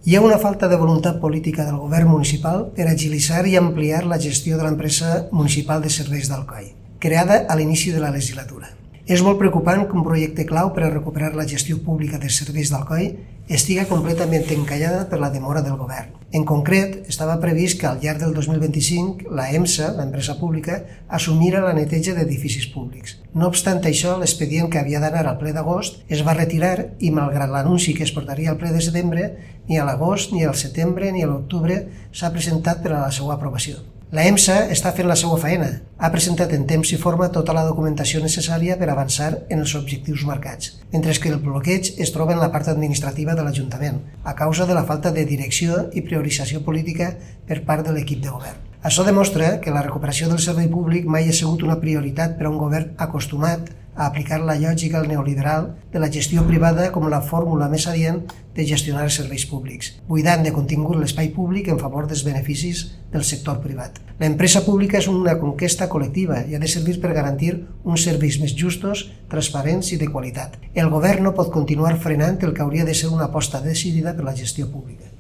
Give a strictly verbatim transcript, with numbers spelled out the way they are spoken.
Hi ha una falta de voluntat política del govern municipal per agilitzar i ampliar la gestió de l'empresa municipal de serveis d'Alcoi, creada a l'inici de la legislatura. És molt preocupant que un projecte clau per a recuperar la gestió pública de serveis d'Alcoi estiga completament encallada per la demora del govern. En concret, estava previst que al llarg del dos mil vint-i-cinc la EMSA, l'empresa pública, assumira la neteja d'edificis públics. No obstant això, l'expedient que havia d'anar al ple d'agost es va retirar i, malgrat l'anunci que es portaria al ple de setembre, ni a l'agost, ni al setembre, ni a l'octubre s'ha presentat per a la seva aprovació. La EMSA està fent la seva feina. Ha presentat en temps i forma tota la documentació necessària per avançar en els objectius marcats, mentre que el bloqueig es troba en la part administrativa de l'Ajuntament, a causa de la falta de direcció i priorització política per part de l'equip de govern. Això demostra que la recuperació del servei públic mai ha sigut una prioritat per a un govern acostumat a aplicar la lògica neoliberal de la gestió privada com la fórmula més adient de gestionar els serveis públics, buidant de contingut l'espai públic en favor dels beneficis del sector privat. L'empresa pública és una conquesta col·lectiva i ha de servir per garantir uns serveis més justos, transparents i de qualitat. El govern no pot continuar frenant el que hauria de ser una aposta decidida per la gestió pública.